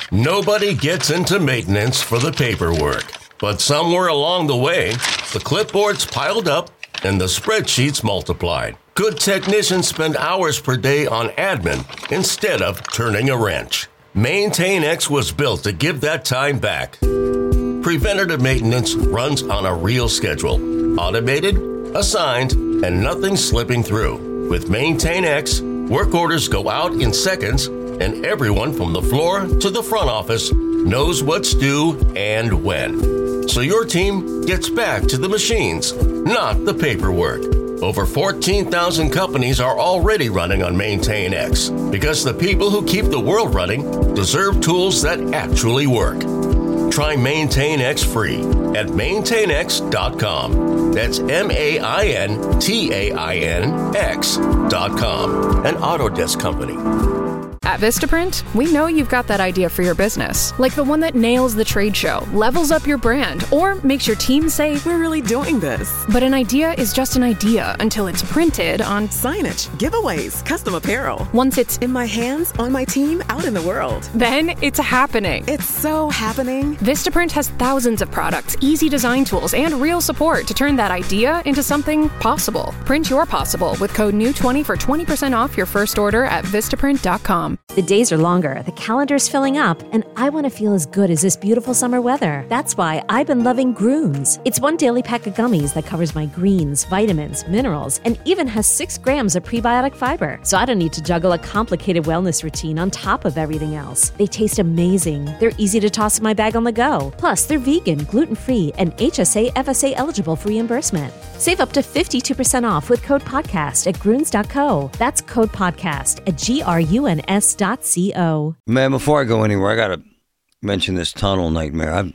Nobody gets into maintenance for the paperwork. But somewhere along the way, the clipboards piled up and the spreadsheets multiplied. Good technicians spend hours per day on admin instead of turning a wrench. MaintainX was built to give that time back. Preventative maintenance runs on a real schedule. Automated, assigned, and nothing slipping through. With MaintainX, work orders go out in seconds, and everyone from the floor to the front office knows what's due and when. So your team gets back to the machines, not the paperwork. Over 14,000 companies are already running on MaintainX because the people who keep the world running deserve tools that actually work. Try MaintainX free at maintainx.com. That's MaintainX.com. An Autodesk company. At Vistaprint, we know you've got that idea for your business, like the one that nails the trade show, levels up your brand, or makes your team say, "We're really doing this." But an idea is just an idea until it's printed on signage, giveaways, custom apparel. Once it's in my hands, on my team, out in the world. Then it's happening. It's so happening. Vistaprint has thousands of products, easy design tools, and real support to turn that idea into something possible. Print your possible with code NEW20 for 20% off your first order at Vistaprint.com. The days are longer, the calendar's filling up, and I want to feel as good as this beautiful summer weather. That's why I've been loving Grooms. It's one daily pack of gummies that covers my greens, vitamins, minerals, and even has 6 grams of prebiotic fiber. So I don't need to juggle a complicated wellness routine on top of everything else. They taste amazing. They're easy to toss in my bag on the go. Plus, they're vegan, gluten-free, and HSA, FSA eligible for reimbursement. Save up to 52% off with code podcast at Grooms.co. That's code podcast at GRUNS.co. Man, before I go anywhere, I got to mention this tunnel nightmare.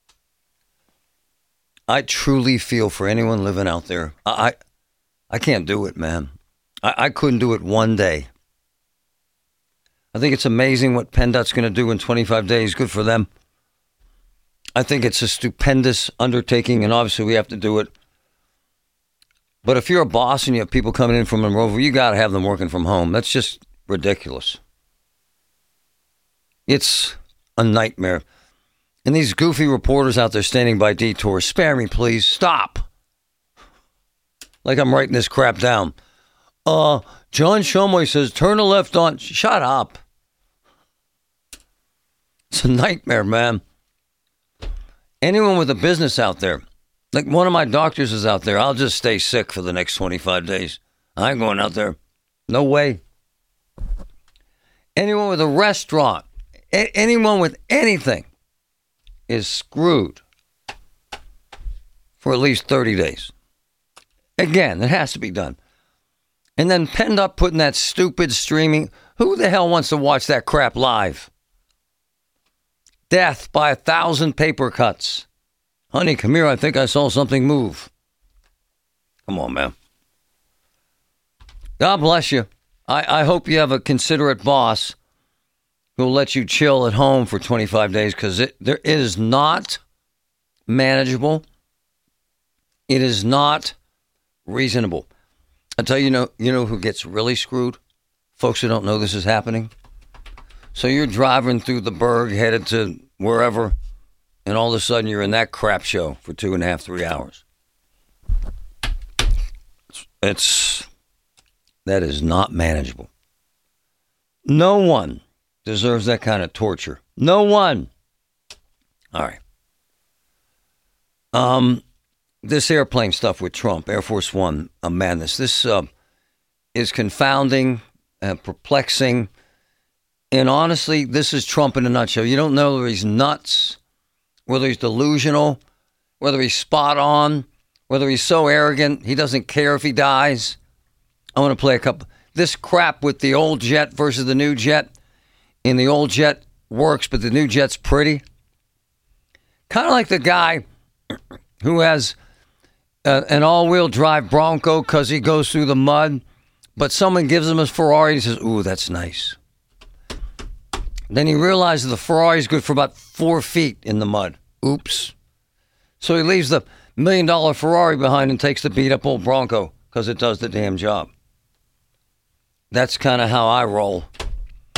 I truly feel for anyone living out there. I can't do it, man. I couldn't do it one day. I think it's amazing what PennDOT's going to do in 25 days. Good for them. I think it's a stupendous undertaking, and obviously we have to do it. But if you're a boss and you have people coming in from Monroeville, you got to have them working from home. That's just ridiculous. It's a nightmare. And these goofy reporters out there standing by detours, spare me, please. Stop. Like I'm writing this crap down. John Shumway says, turn a left on. Shut up. It's a nightmare, man. Anyone with a business out there, like one of my doctors is out there, I'll just stay sick for the next 25 days. I ain't going out there. No way. Anyone with a restaurant, anyone with anything is screwed for at least 30 days. Again, it has to be done. And then PennDOT putting that stupid streaming. Who the hell wants to watch that crap live? Death by 1,000 paper cuts. Honey, come here. I think I saw something move. Come on, man. God bless you. I hope you have a considerate boss who'll let you chill at home for 25 days because it is not manageable. It is not reasonable. I tell you, you know who gets really screwed? Folks who don't know this is happening. So you're driving through the burg, headed to wherever, and all of a sudden you're in that crap show for 2.5, 3 hours. That is not manageable. No one deserves that kind of torture. No one. All right. This airplane stuff with Trump, Air Force One, a madness. This is confounding, perplexing. And honestly, this is Trump in a nutshell. You don't know whether he's nuts, whether he's delusional, whether he's spot on, whether he's so arrogant he doesn't care if he dies. I want to play a couple. This crap with the old jet versus the new jet. And the old jet works, but the new jet's pretty. Kind of like the guy who has an all-wheel drive Bronco because he goes through the mud, but someone gives him a Ferrari and he says, ooh, that's nice. Then he realizes the Ferrari's good for about 4 feet in the mud. Oops. So he leaves the $1 million Ferrari behind and takes the beat-up old Bronco because it does the damn job. That's kind of how I roll.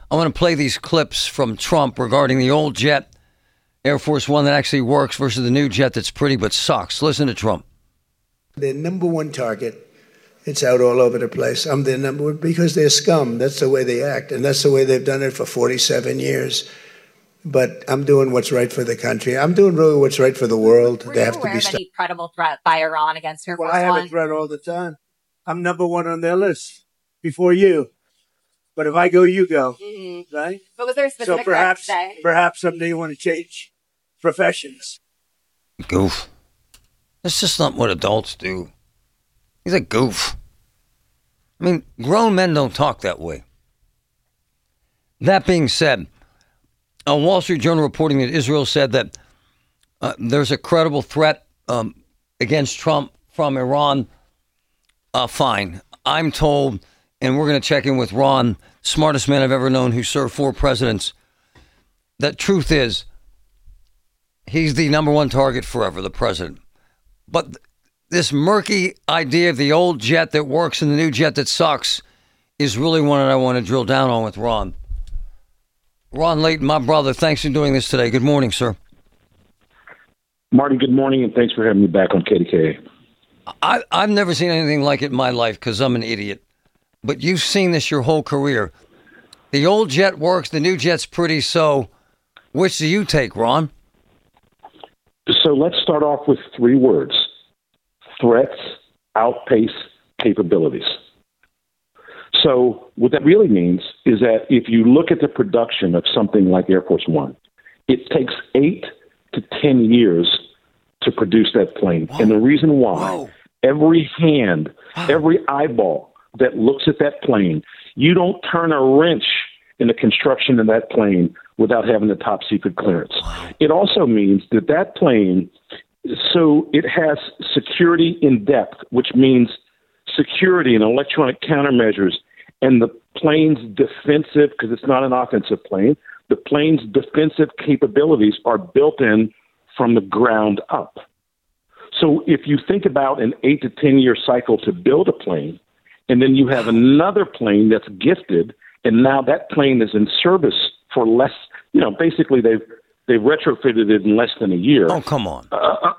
I want to play these clips from Trump regarding the old jet, Air Force One, that actually works versus the new jet that's pretty but sucks. Listen to Trump. Their number one target. It's out all over the place. I'm their number one because they're scum. That's the way they act, and that's the way they've done it for 47 years. But I'm doing what's right for the country. I'm doing really what's right for the world. Were you aware of any credible threat by Iran against Air Force One? I have a threat all the time. I'm number one on their list before you. But if I go, you go, right? But was there a specific threat today? Perhaps someday you want to change professions. Goof. That's just not what adults do. He's a goof. I mean, grown men don't talk that way. That being said, a Wall Street Journal reporting that Israel said that there's a credible threat against Trump from Iran. Fine. I'm told, and we're going to check in with Ron, smartest man I've ever known who served 4 presidents, that truth is he's the number one target forever, the president. But this murky idea of the old jet that works and the new jet that sucks is really one that I want to drill down on with Ron. Ron Layton, my brother, thanks for doing this today. Good morning, sir. Marty, good morning, and thanks for having me back on KDKA. I've never seen anything like it in my life because I'm an idiot. But you've seen this your whole career. The old jet works, the new jet's pretty, so which do you take, Ron? So let's start off with 3 words. Threats outpace capabilities. So what that really means is that if you look at the production of something like Air Force One, it takes 8 to 10 years to produce that plane. Whoa. And the reason why, every hand, every eyeball that looks at that plane, you don't turn a wrench in the construction of that plane without having the top secret clearance. It also means that that plane, so it has security in depth, which means security and electronic countermeasures, and the plane's defensive, because it's not an offensive plane, the plane's defensive capabilities are built in from the ground up. So if you think about an 8 to 10 year cycle to build a plane, and then you have another plane that's gifted, and now that plane is in service for less, basically they've retrofitted it in less than a year. Oh, come on.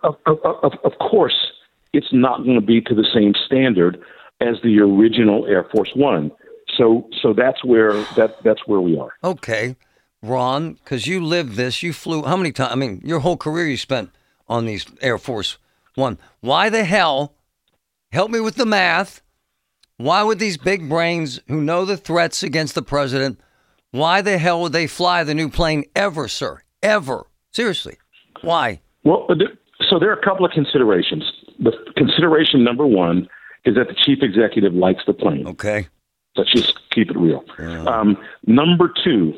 Of course, it's not going to be to the same standard as the original Air Force One. So that's where we are. Okay, Ron, because you lived this, you flew how many times? I mean, your whole career you spent on these Air Force One. Why the hell? Help me with the math. Why would these big brains who know the threats against the president, why the hell would they fly the new plane ever, sir? Ever? Seriously. Why? Well, so there are a couple of considerations. The consideration number one is that the chief executive likes the plane. Okay. Let's just keep it real. Number 2,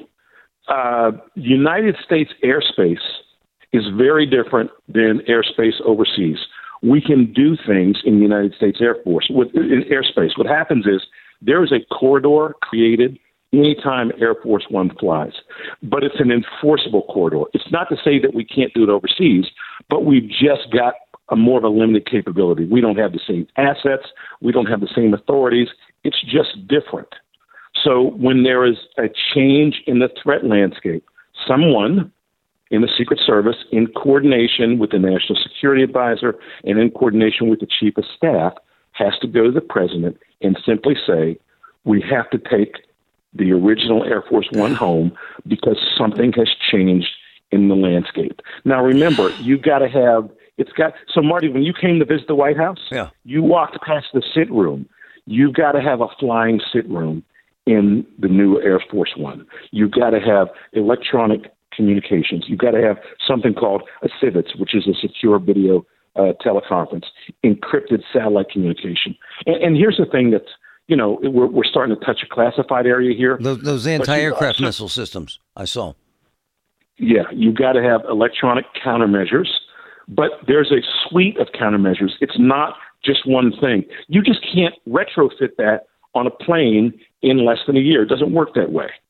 United States airspace is very different than airspace overseas. We can do things in the United States Air Force in airspace. What happens is there is a corridor created anytime Air Force One flies, but it's an enforceable corridor. It's not to say that we can't do it overseas, but we've just got more of a limited capability. We don't have the same assets. We don't have the same authorities. It's just different. So when there is a change in the threat landscape, someone in the Secret Service, in coordination with the National Security Advisor and in coordination with the Chief of Staff, has to go to the President and simply say, we have to take the original Air Force One home because something has changed in the landscape. Now, remember, you've got to have, so Marty, when you came to visit the White House, you walked past the sit room. You've got to have a flying sit room in the new Air Force One. You've got to have electronic communications. You've got to have something called a CIVETS, which is a secure video teleconference, encrypted satellite communication. And here's the thing that's, we're starting to touch a classified area here. Those anti-aircraft missile systems, I saw. Yeah, you've got to have electronic countermeasures, but there's a suite of countermeasures. It's not just one thing. You just can't retrofit that on a plane in less than a year. It doesn't work that way.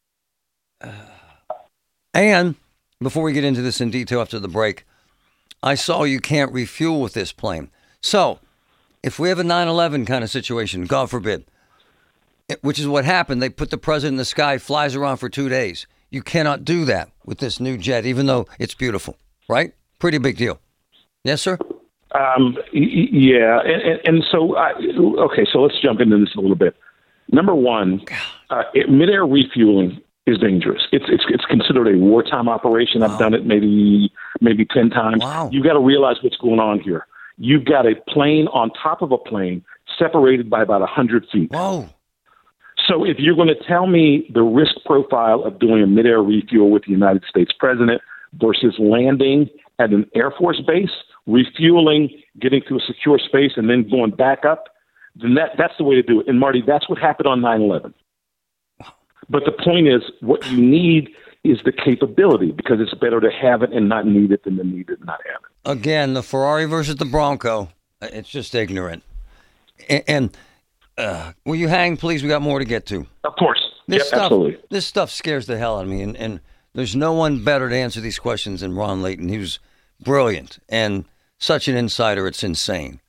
And before we get into this in detail after the break, I saw you can't refuel with this plane. So if we have a 9/11 kind of situation, God forbid, which is what happened. They put the president in the sky, flies around for 2 days. You cannot do that with this new jet, even though it's beautiful, right? Pretty big deal. Yes, sir? Yeah. And so, okay, so let's jump into this a little bit. Number one, midair refueling is dangerous. It's considered a wartime operation. I've done it maybe 10 times. Wow. You've got to realize what's going on here. You've got a plane on top of a plane separated by about 100 feet. Whoa. So if you're going to tell me the risk profile of doing a midair refuel with the United States president versus landing at an Air Force base, refueling, getting to a secure space, and then going back up, then that's the way to do it. And, Marty, that's what happened on 9/11. But the point is, what you need is the capability, because it's better to have it and not need it than to need it and not have it. Again, the Ferrari versus the Bronco. It's just ignorant. And will you hang, please? We got more to get to. Of course. Absolutely. This stuff scares the hell out of me. And there's no one better to answer these questions than Ron Layton. He was brilliant and such an insider. It's insane.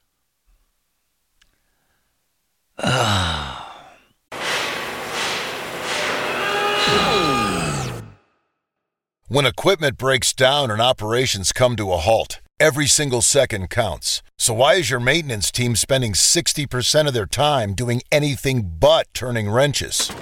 When equipment breaks down and operations come to a halt, every single second counts. So why is your maintenance team spending 60% of their time doing anything but turning wrenches?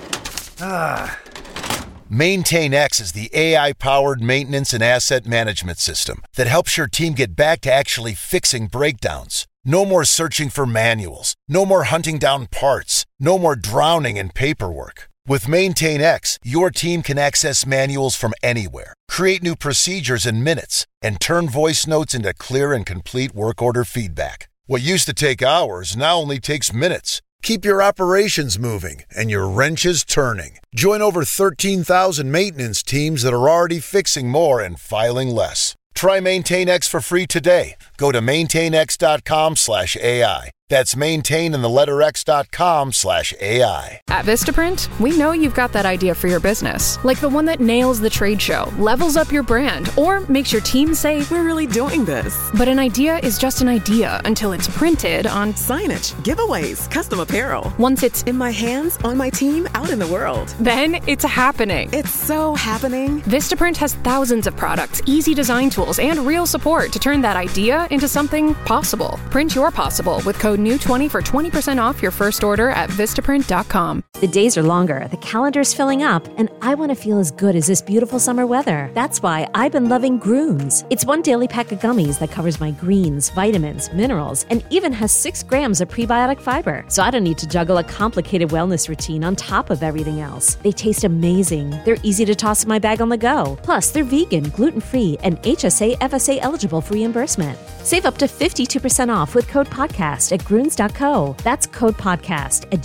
MaintainX is the AI-powered maintenance and asset management system that helps your team get back to actually fixing breakdowns. No more searching for manuals. No more hunting down parts. No more drowning in paperwork. With MaintainX, your team can access manuals from anywhere, create new procedures in minutes, and turn voice notes into clear and complete work order feedback. What used to take hours now only takes minutes. Keep your operations moving and your wrenches turning. Join over 13,000 maintenance teams that are already fixing more and filing less. Try MaintainX for free today. Go to maintainx.com/AI. That's maintain and the letter x.com/AI. At Vistaprint, we know you've got that idea for your business, like the one that nails the trade show, levels up your brand, or makes your team say, "We're really doing this." But an idea is just an idea until it's printed on signage, giveaways, custom apparel. Once it's in my hands, on my team, out in the world. Then it's happening. It's so happening. Vistaprint has thousands of products, easy design tools, and real support to turn that idea into something possible. Print your possible with code NEW20 for 20% off your first order at Vistaprint.com. The days are longer, the calendar's filling up, and I want to feel as good as this beautiful summer weather. That's why I've been loving Grooms. It's one daily pack of gummies that covers my greens, vitamins, minerals, and even has 6 grams of prebiotic fiber. So I don't need to juggle a complicated wellness routine on top of everything else. They taste amazing. They're easy to toss in my bag on the go. Plus, they're vegan, gluten-free, and HSA, FSA eligible for reimbursement. Save up to 52% off with code podcast at Gruns.co. That's code podcast at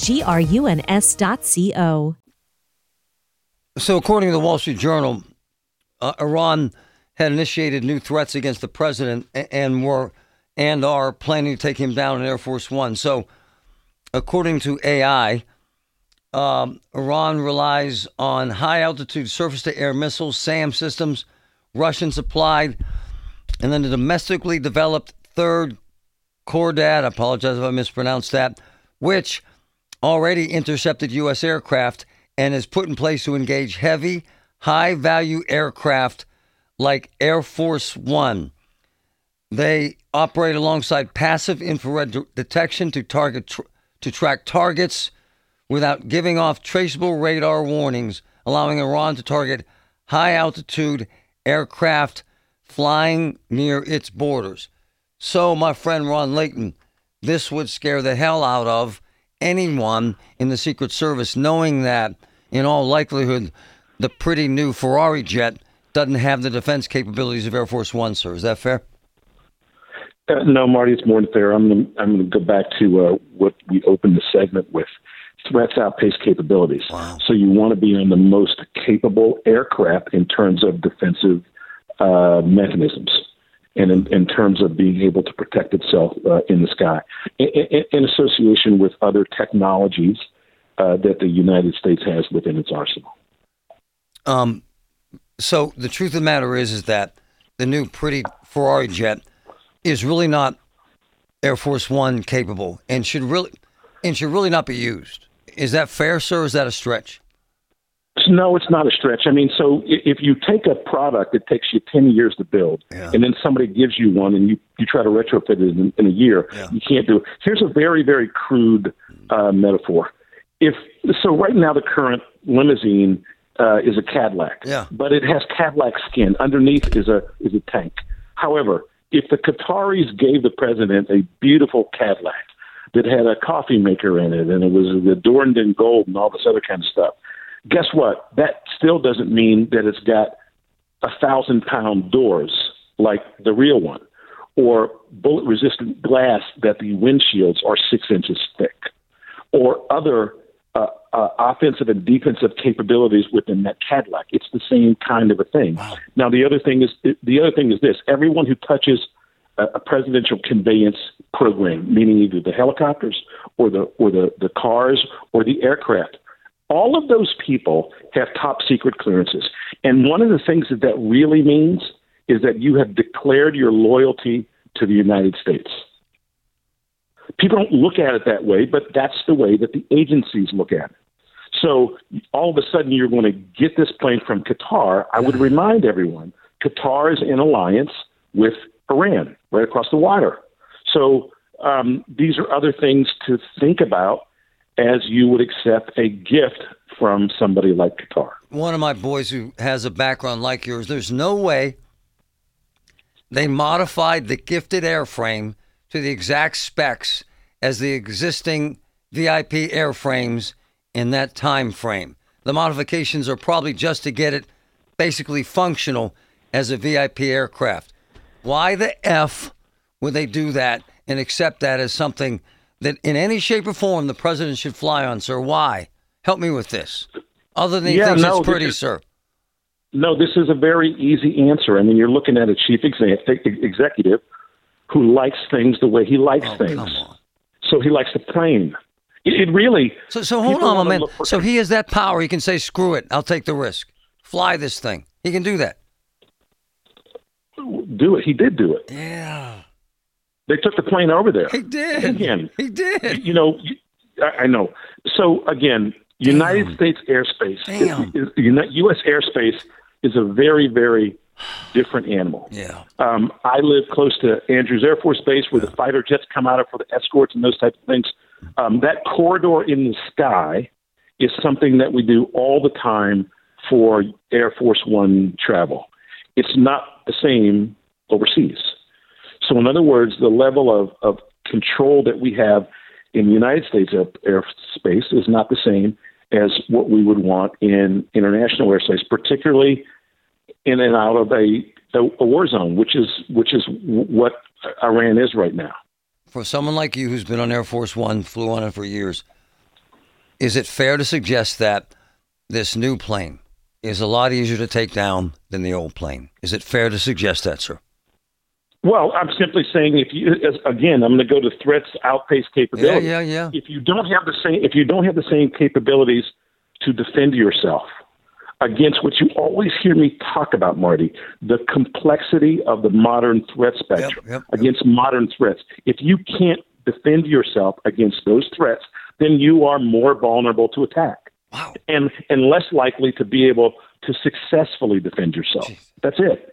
GRUNS.co. So according to the Wall Street Journal, Iran had initiated new threats against the president and are planning to take him down in Air Force One. So according to AI, Iran relies on high-altitude surface-to-air missiles, SAM systems, Russian-supplied, and then the domestically developed third Khordad, I apologize if I mispronounced that, which already intercepted U.S. aircraft and is put in place to engage heavy, high-value aircraft like Air Force One. They operate alongside passive infrared detection to track targets without giving off traceable radar warnings, allowing Iran to target high-altitude aircraft flying near its borders. So, my friend Ron Layton, this would scare the hell out of anyone in the Secret Service, knowing that, in all likelihood, the pretty new Ferrari jet doesn't have the defense capabilities of Air Force One, sir. Is that fair? No, Marty, it's more than fair. I'm going to go back to what we opened the segment with. Threats outpace capabilities. Wow. So you want to be on the most capable aircraft in terms of defensive mechanisms and in terms of being able to protect itself in the sky, in association with other technologies that the United States has within its arsenal. So the truth of the matter is that the new pretty Ferrari jet is really not Air Force One capable and should really not be used. Is that fair, sir, or is that a stretch? No, it's not a stretch. I mean, so if you take a product that takes you 10 years to build, and then somebody gives you one and you try to retrofit it in a year, you can't do it. Here's a very, very crude metaphor. So right now the current limousine is a Cadillac, but it has Cadillac skin. Underneath is a tank. However, if the Qataris gave the president a beautiful Cadillac that had a coffee maker in it and it was adorned in gold and all this other kind of stuff, guess what? That still doesn't mean that it's got 1,000-pound doors like the real one, or bullet-resistant glass that the windshields are 6 inches thick, or other offensive and defensive capabilities within that Cadillac. It's the same kind of a thing. Wow. Now, the other thing is this: everyone who touches a presidential conveyance program, meaning either the helicopters or the cars or the aircraft, all of those people have top secret clearances. And one of the things that really means is that you have declared your loyalty to the United States. People don't look at it that way, but that's the way that the agencies look at it. So all of a sudden you're going to get this plane from Qatar. I would remind everyone, Qatar is in alliance with Iran right across the water. So these are other things to think about as you would accept a gift from somebody like Qatar. One of my boys who has a background like yours, there's no way they modified the gifted airframe to the exact specs as the existing VIP airframes in that time frame. The modifications are probably just to get it basically functional as a VIP aircraft. Why the F would they do that and accept that as something that in any shape or form the president should fly on, sir? Why? Help me with this. Other than he thinks it's pretty, sir. No, this is a very easy answer. I mean, you're looking at a chief executive who likes things the way he likes things. Come on. So he likes the plane. It really... So hold on, my man. So he has that power. He can say, screw it, I'll take the risk. Fly this thing. He can do that. Do it. He did do it. Yeah. They took the plane over there. He did. Again. He did. You know, I know. So, again, United States airspace, U.S. airspace is a very, very different animal. Yeah. I live close to Andrews Air Force Base where the fighter jets come out of for the escorts and those types of things. That corridor in the sky is something that we do all the time for Air Force One travel. It's not the same overseas. So in other words, the level of control that we have in the United States airspace is not the same as what we would want in international airspace, particularly in and out of a war zone, which is what Iran is right now. For someone like you who's been on Air Force One, flew on it for years, is it fair to suggest that this new plane is a lot easier to take down than the old plane? Is it fair to suggest that, sir? Well, I'm simply saying I'm going to go to threats outpace capabilities. Yeah. If you don't have the same capabilities to defend yourself against what you always hear me talk about, Marty, the complexity of the modern threat spectrum against modern threats. If you can't defend yourself against those threats, then you are more vulnerable to attack. Wow. And less likely to be able to successfully defend yourself. Jeez. That's it.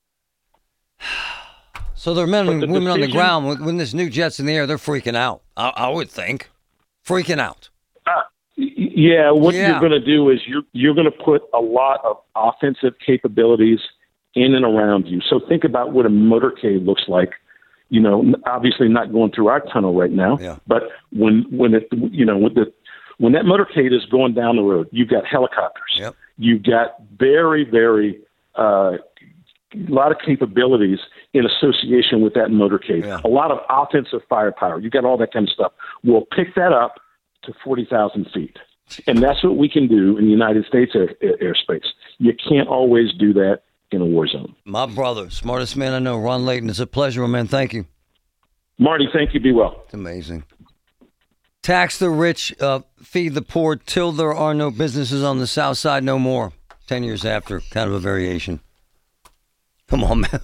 So there are men and women on the ground when this new jet's in the air, they're freaking out. I would think. Freaking out. You're going to do is you're going to put a lot of offensive capabilities in and around you. So think about what a motorcade looks like. You know, obviously not going through our tunnel right now, but when that motorcade is going down the road, you've got helicopters. Yep. You've got very, very a lot of capabilities in association with that motorcade. Yeah. A lot of offensive firepower. You got all that kind of stuff. We'll pick that up to 40,000 feet. And that's what we can do in the United States airspace. You can't always do that in a war zone. My brother, smartest man I know, Ron Layton. It's a pleasure, man. Thank you. Marty, thank you. Be well. It's amazing. Tax the rich, feed the poor till there are no businesses on the South Side no more. 10 years after, kind of a variation. Come on, man.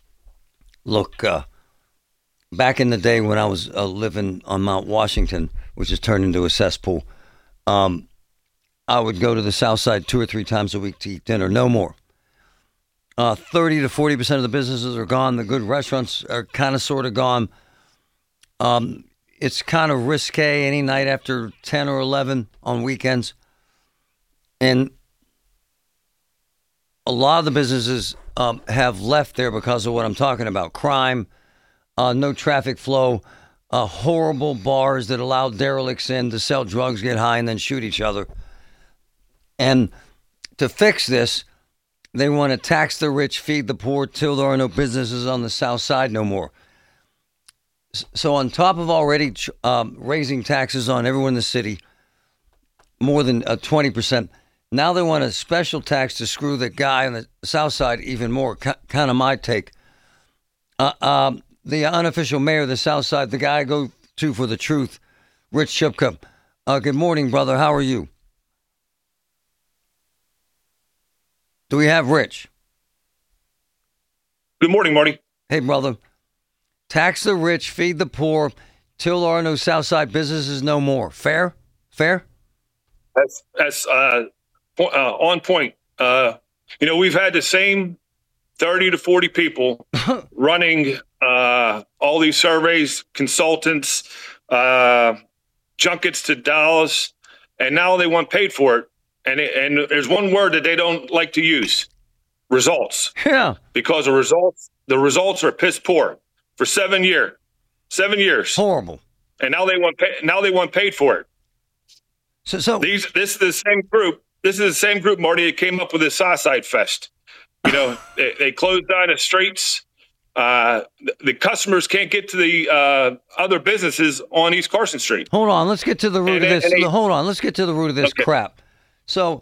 Look, back in the day when I was living on Mount Washington, which is turned into a cesspool. I would go to the South Side 2 or 3 times a week to eat dinner, no more. 30 to 40% of the businesses are gone. The good restaurants are kind of sort of gone. It's kind of risque any night after 10 or 11 on weekends. And a lot of the businesses have left there because of what I'm talking about. Crime, no traffic flow, horrible bars that allow derelicts in to sell drugs, get high, and then shoot each other. And to fix this, they want to tax the rich, feed the poor, till there are no businesses on the South Side no more. So on top of already raising taxes on everyone in the city, more than 20%, now they want a special tax to screw the guy on the South Side even more. Kind of my take. The unofficial mayor of the South Side, the guy I go to for the truth, Rich Chipka. Good morning, brother. How are you? Do we have Rich? Good morning, Marty. Hey, brother. Tax the rich, feed the poor, till there are no South Side businesses no more. Fair? Fair? That's on point. We've had the same 30 to 40 people running all these surveys, consultants, junkets to Dallas, and now they want paid for it. And there's one word that they don't like to use: results. Yeah. Because the results are piss poor for 7 years. 7 years. Horrible. And now they want paid for it. So this is the same group. This is the same group, Marty, that came up with the Southside Fest. They closed down the streets. The customers can't get to the other businesses on East Carson Street. Hold on, let's get to the root of this. Hold on, let's get to the root of this crap. So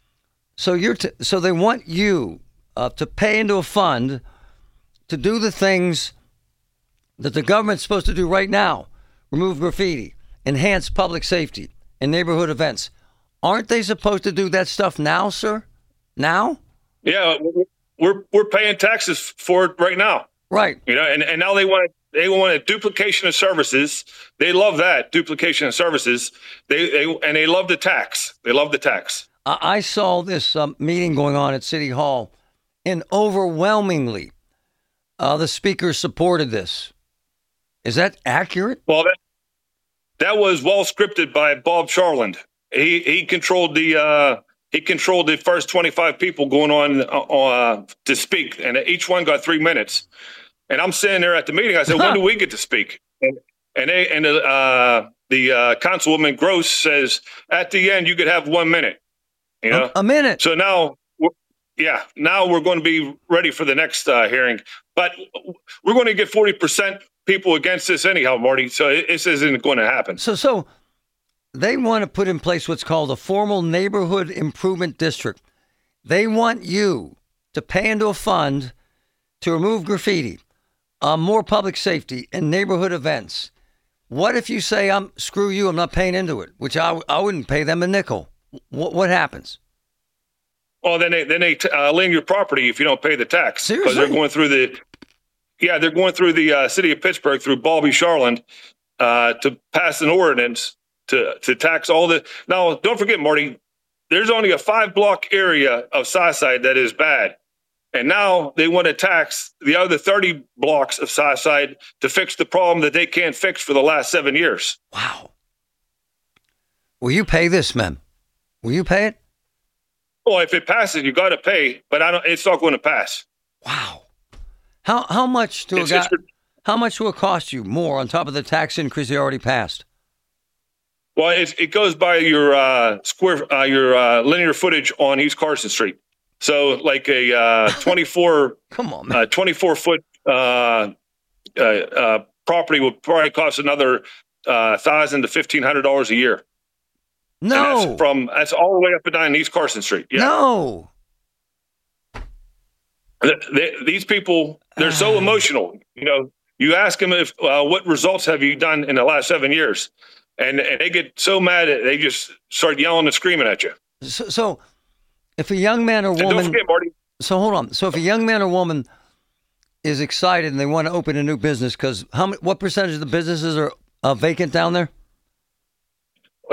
they want you to pay into a fund to do the things that the government's supposed to do right now: remove graffiti, enhance public safety, and neighborhood events. Aren't they supposed to do that stuff now, sir? Now? Yeah, we're paying taxes for it right now. Right. And now they want a duplication of services. They love that duplication of services. They love the tax. They love the tax. I saw this meeting going on at City Hall, and overwhelmingly, the speakers supported this. Is that accurate? Well, that was well scripted by Bob Charland. He controlled the first 25 people going on to speak, and each one got 3 minutes. And I'm sitting there at the meeting. I said, "When do we get to speak?" And the Councilwoman Gross says, "At the end, you could have 1 minute." A minute. So now we're going to be ready for the next hearing, but we're going to get 40% people against this anyhow, Marty. So this isn't going to happen. So they want to put in place what's called a formal neighborhood improvement district. They want you to pay into a fund to remove graffiti, more public safety, and neighborhood events. What if you say, screw you, I'm not paying into it, which I wouldn't pay them a nickel. What happens? Well, then they lien your property if you don't pay the tax. Seriously? Because they're going through the city of Pittsburgh through Bobby Charland to pass an ordinance to tax all the. Now, don't forget, Marty, there's only a 5-block area of Southside that is bad. And now they want to tax the other 30 blocks of Southside to fix the problem that they can't fix for the last 7 years. Wow. Will you pay this, man? Will you pay it? Well, if it passes, you got to pay, but it's not going to pass. Wow. How much how much will it cost you more on top of the tax increase they already passed? Well, it goes by your linear footage on East Carson Street. So like a 24 24 foot property would probably cost another $1,000 to $1,500 a year. No, that's all the way up and down East Carson Street. Yeah. No, these people, they're so emotional. You ask them if what results have you done in the last 7 years, and they get so mad that they just start yelling and screaming at you. So if a young man or woman, don't forget, Marty. So hold on. So if a young man or woman is excited and they want to open a new business, because what percentage of the businesses are vacant down there?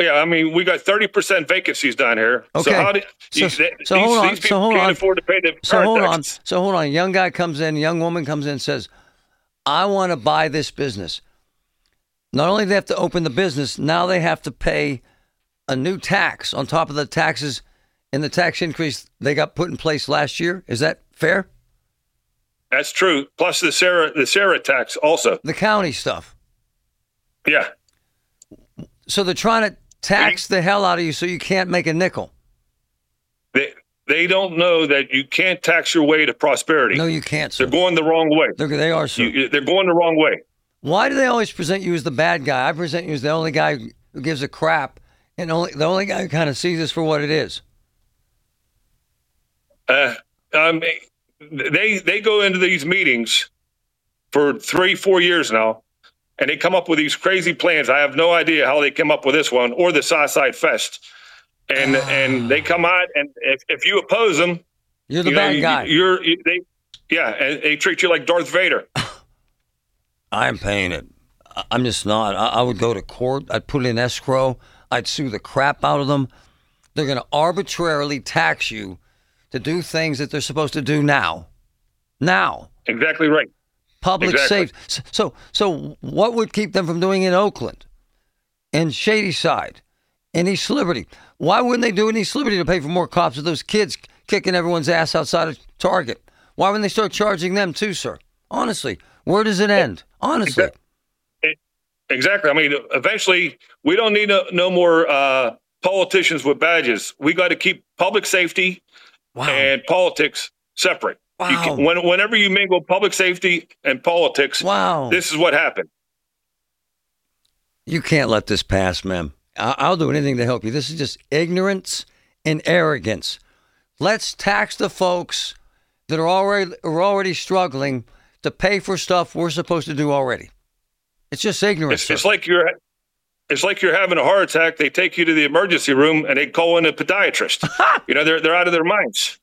yeah, I mean, we got 30% vacancies down here. Okay. So how do these people can't afford to pay the taxes? So hold on. A young guy comes in, a young woman comes in and says, I want to buy this business. Not only do they have to open the business, now they have to pay a new tax on top of the taxes and the tax increase they got put in place last year. Is that fair? That's true. Plus the Sarah tax also. The county stuff. Yeah. So they're trying to tax the hell out of you so you can't make a nickel. They don't know that you can't tax your way to prosperity. No, you can't, sir. They're going the wrong way. They are, sir. They're going the wrong way. Why do they always present you as the bad guy? I present you as the only guy who gives a crap and the only guy who kind of sees this for what it is. They go into these meetings for 3-4 years now, and they come up with these crazy plans. I have no idea how they came up with this one or the Southside Fest. And they come out, and if you oppose them, you're the bad guy. And they treat you like Darth Vader. I'm paying it. I'm just not. I would go to court. I'd put it in escrow. I'd sue the crap out of them. They're going to arbitrarily tax you to do things that they're supposed to do now. Exactly right. Public safety. So what would keep them from doing it in Oakland, in Shadyside, in East Liberty? Why wouldn't they do it in East Liberty to pay for more cops with those kids kicking everyone's ass outside of Target? Why wouldn't they start charging them too, sir? Honestly, where does it end? Honestly. Exactly. I mean, eventually, we don't need no more politicians with badges. We got to keep public safety and politics separate. Wow. Whenever you mingle public safety and politics, this is what happened. You can't let this pass, ma'am. I'll do anything to help you. This is just ignorance and arrogance. Let's tax the folks that are already struggling to pay for stuff we're supposed to do already. It's just ignorance. It's like you're having a heart attack. They take you to the emergency room and they call in a podiatrist. They're out of their minds.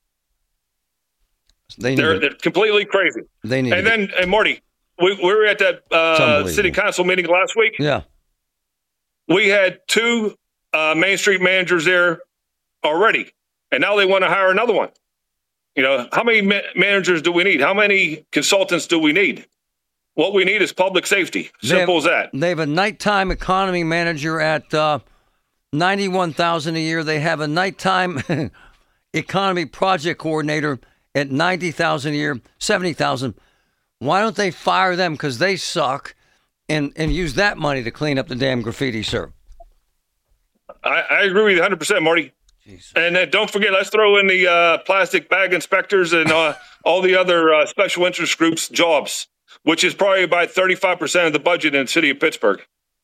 They're completely crazy. And Marty, we were at that city council meeting last week. Yeah. We had 2 Main Street managers there already, and now they want to hire another one. How many managers do we need? How many consultants do we need? What we need is public safety. Simple as that. They have a nighttime economy manager at $91,000 a year. They have a nighttime economy project coordinator at $90,000 a year, $70,000. Why don't they fire them because they suck and use that money to clean up the damn graffiti, sir? I agree with you 100%, Marty. Jeez. And don't forget, let's throw in the plastic bag inspectors and all the other special interest groups' jobs, which is probably about 35% of the budget in the city of Pittsburgh.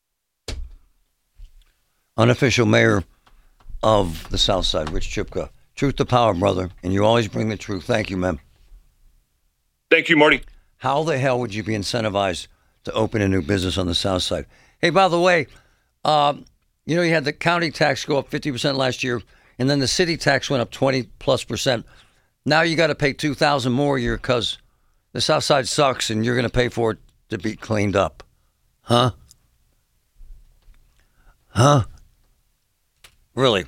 Unofficial mayor of the South Side, Rich Chipka. Truth to power, brother. And you always bring the truth. Thank you, man. Thank you, Marty. How the hell would you be incentivized to open a new business on the South Side? Hey, by the way, you had the county tax go up 50% last year, and then the city tax went up 20+%. Now you got to pay $2,000 more a year because the South Side sucks, and you're going to pay for it to be cleaned up. Huh? Really?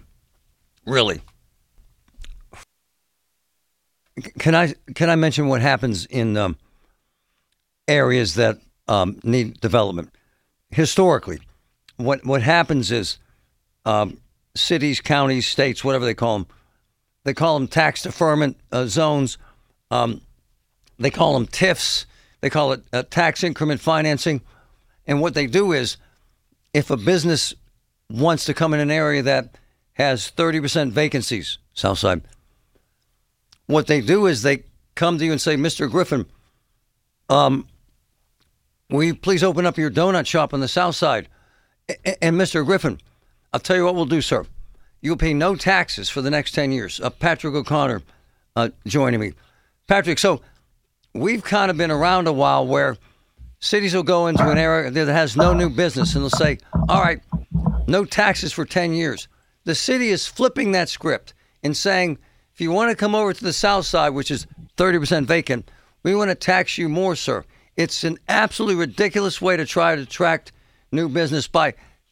Can I mention what happens in areas that need development? Historically, what happens is cities, counties, states, whatever they call them tax deferment zones. They call them TIFs. They call it tax increment financing. And what they do is, if a business wants to come in an area that has 30% vacancies, Southside, what they do is they come to you and say, Mr. Griffin, will you please open up your donut shop on the South Side? And Mr. Griffin, I'll tell you what we'll do, sir. You'll pay no taxes for the next 10 years. Patrick O'Connor joining me. Patrick, so we've kind of been around a while where cities will go into an area that has no new business and they'll say, all right, no taxes for 10 years. The city is flipping that script and saying, if you want to come over to the South Side, which is 30% vacant, we want to tax you more, sir. It's an absolutely ridiculous way to try to attract new business by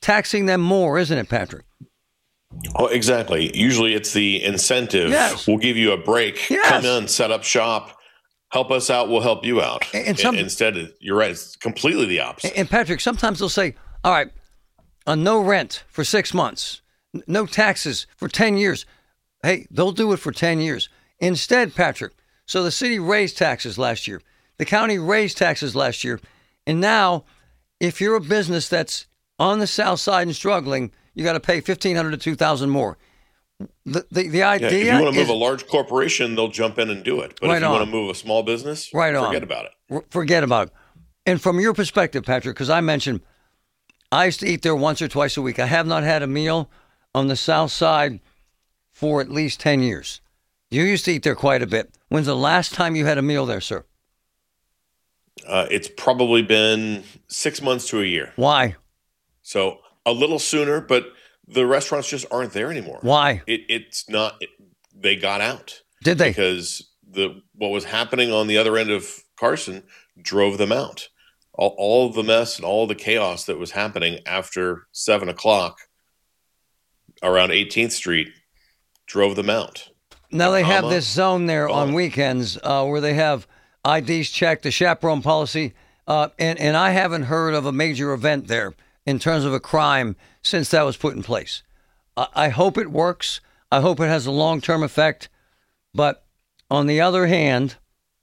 taxing them more, isn't it, Patrick? Oh, exactly. Usually it's the incentive. Yes. We'll give you a break. Yes. Come in, set up shop, help us out, we'll help you out. Instead, you're right, it's completely the opposite. And Patrick, sometimes they'll say, all right, no rent for 6 months, no taxes for 10 years. Hey, they'll do it for 10 years. Instead, Patrick, so the city raised taxes last year. The county raised taxes last year. And now, if you're a business that's on the south side and struggling, you got to pay $1,500 to $2,000 more. The idea if you want to move a large corporation, they'll jump in and do it. But if you want to move a small business, forget about it. Forget about it. And from your perspective, Patrick, because I mentioned I used to eat there once or twice a week. I have not had a meal on the south side for at least 10 years. You used to eat there quite a bit. When's the last time you had a meal there, sir? It's probably been 6 months to a year. Why? So a little sooner, but the restaurants just aren't there anymore. Why? It's not. They got out. Did they? Because what was happening on the other end of Carson drove them out. All the mess and all the chaos that was happening after 7 o'clock around 18th Street drove them out. Now they have this zone there on weekends where they have IDs checked, the chaperone policy, and I haven't heard of a major event there in terms of a crime since that was put in place. I hope it works. I hope it has a long-term effect. But on the other hand,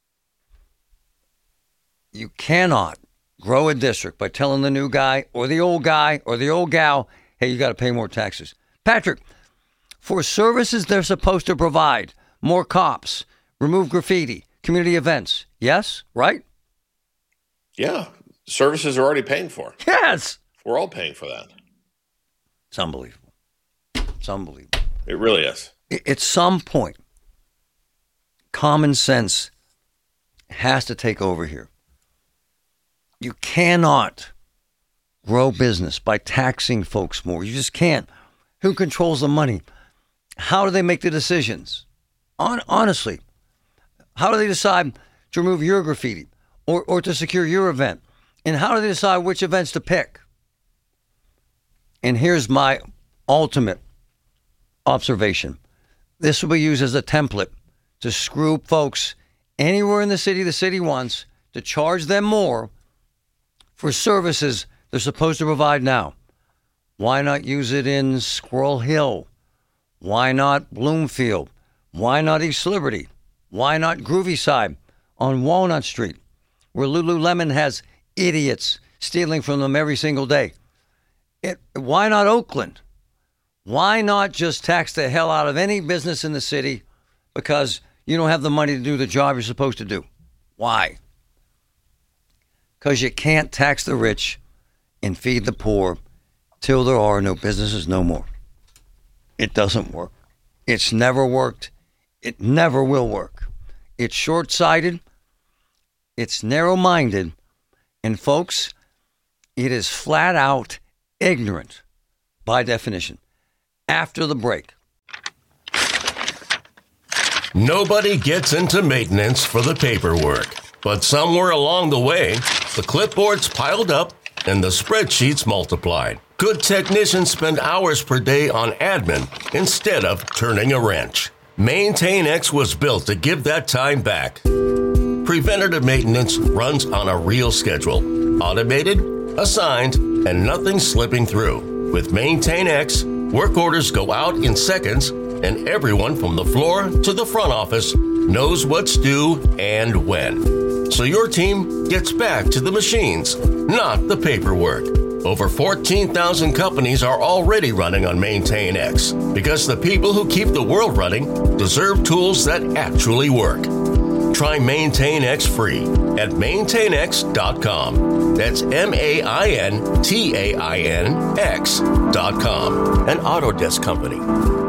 you cannot grow a district by telling the new guy or the old gal, hey, you got to pay more taxes. Patrick, for services they're supposed to provide, more cops, remove graffiti, community events. Yes, right? Yeah. Services are already paying for. Yes. We're all paying for that. It's unbelievable. It's unbelievable. It really is. At some point, common sense has to take over here. You cannot grow business by taxing folks more. You just can't. Who controls the money? How do they make the decisions? Honestly, how do they decide to remove your graffiti or to secure your event? And how do they decide which events to pick? And here's my ultimate observation. This will be used as a template to screw folks anywhere in the city wants to charge them more for services they're supposed to provide now. Why not use it in Squirrel Hill? Why not Bloomfield? Why not East Liberty? Why not Groovy Side on Walnut Street, where Lululemon has idiots stealing from them every single day? Why not Oakland? Why not just tax the hell out of any business in the city because you don't have the money to do the job you're supposed to do? Why? Because you can't tax the rich and feed the poor till there are no businesses no more. It doesn't work. It's never worked. It never will work. It's short-sighted. It's narrow-minded. And folks, it is flat out ignorant by definition. After the break. Nobody gets into maintenance for the paperwork, but somewhere along the way, the clipboards piled up and the spreadsheets multiplied. Good technicians spend hours per day on admin instead of turning a wrench. MaintainX was built to give that time back. Preventative maintenance runs on a real schedule, automated, assigned, and nothing slipping through. With MaintainX, work orders go out in seconds, and everyone from the floor to the front office knows what's due and when. So your team gets back to the machines, not the paperwork. Over 14,000 companies are already running on MaintainX because the people who keep the world running deserve tools that actually work. Try MaintainX free at maintainx.com. That's MaintainX.com, an Autodesk company.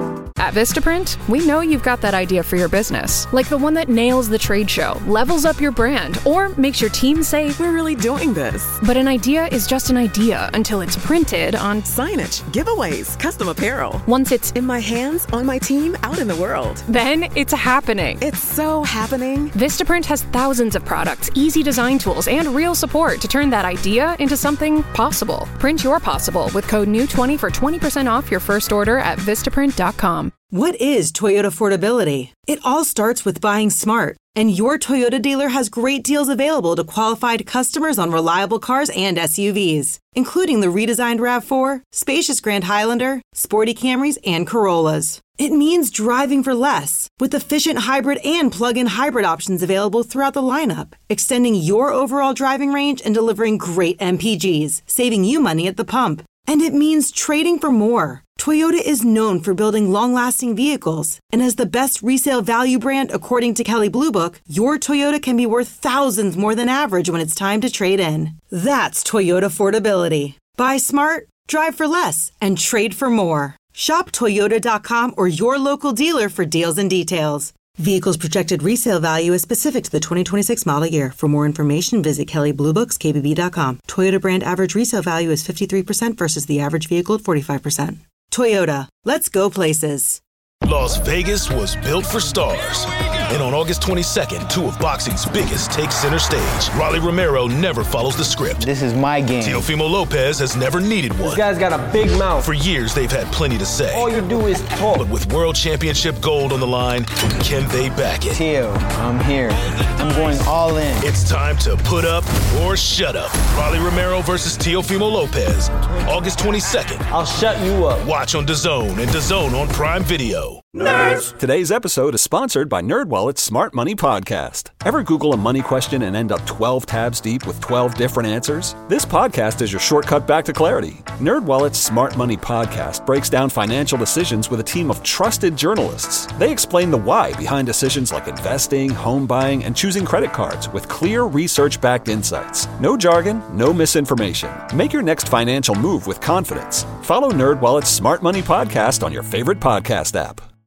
At Vistaprint, we know you've got that idea for your business, like the one that nails the trade show, levels up your brand, or makes your team say, "We're really doing this." But an idea is just an idea until it's printed on signage, giveaways, custom apparel. Once it's in my hands, on my team, out in the world. Then it's happening. It's so happening. Vistaprint has thousands of products, easy design tools, and real support to turn that idea into something possible. Print your possible with code NEW20 for 20% off your first order at Vistaprint.com. What is Toyota affordability? It all starts with buying smart. And your Toyota dealer has great deals available to qualified customers on reliable cars and SUVs, including the redesigned RAV4, spacious Grand Highlander, sporty Camrys, and Corollas. It means driving for less, with efficient hybrid and plug-in hybrid options available throughout the lineup, extending your overall driving range and delivering great MPGs, saving you money at the pump. And it means trading for more. Toyota is known for building long-lasting vehicles, and as the best resale value brand according to Kelley Blue Book, your Toyota can be worth thousands more than average when it's time to trade in. That's Toyota affordability. Buy smart, drive for less, and trade for more. Shop Toyota.com or your local dealer for deals and details. Vehicle's projected resale value is specific to the 2026 model year. For more information, visit KelleyBlueBooksKBB.com. Toyota brand average resale value is 53% versus the average vehicle at 45%. Toyota, let's go places. Las Vegas was built for stars. And on August 22nd, two of boxing's biggest take center stage. Rolly Romero never follows the script. This is my game. Teofimo Lopez has never needed one. This guy's got a big mouth. For years, they've had plenty to say. All you do is talk. But with World Championship gold on the line, can they back it? Teo, I'm here. I'm going all in. It's time to put up or shut up. Rolly Romero versus Teofimo Lopez. August 22nd. I'll shut you up. Watch on DAZN and DAZN on Prime Video. Nerds! Today's episode is sponsored by NerdWallet's Smart Money Podcast. Ever Google a money question and end up 12 tabs deep with 12 different answers? This podcast is your shortcut back to clarity. NerdWallet's Smart Money Podcast breaks down financial decisions with a team of trusted journalists. They explain the why behind decisions like investing, home buying, and choosing credit cards with clear research-backed insights. No jargon, no misinformation. Make your next financial move with confidence. Follow NerdWallet's Smart Money Podcast on your favorite podcast app.